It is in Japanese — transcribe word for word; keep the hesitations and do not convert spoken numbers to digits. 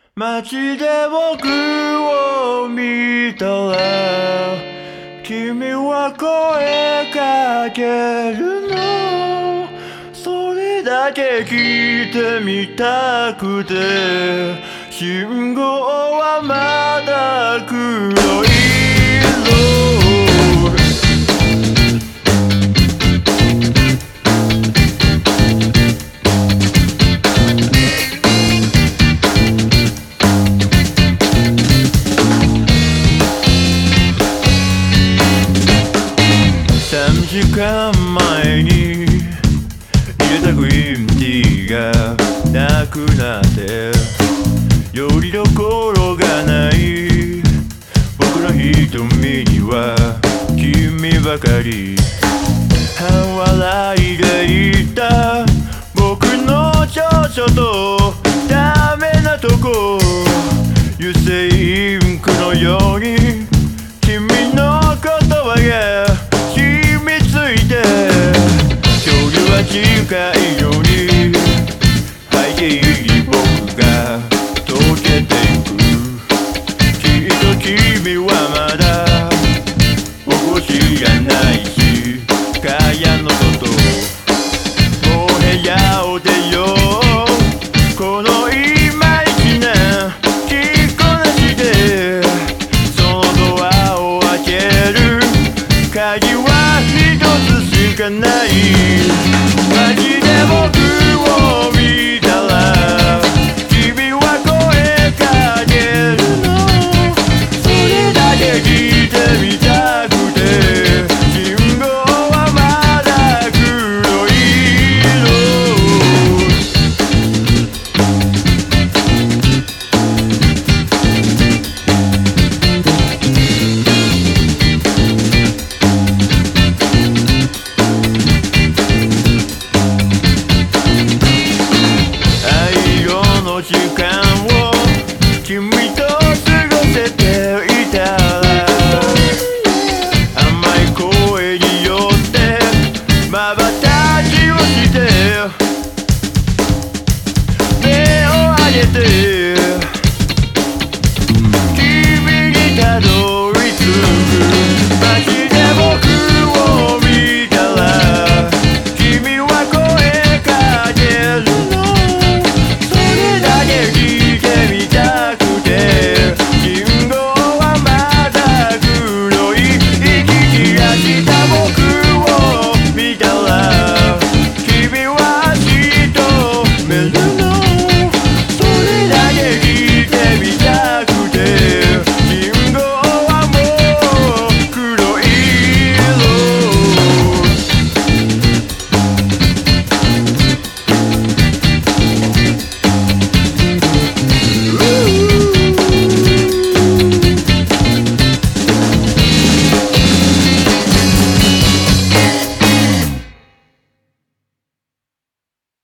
街で僕を見たら君は声かけるの。それだけ聞いてみたくて、信号はまだ黒いさんじかんまえに入れたグリーンティーがなくなって、よりどころがない僕の瞳には君ばかり。半笑いで言った僕の長所とダメなとこ、油性インクのように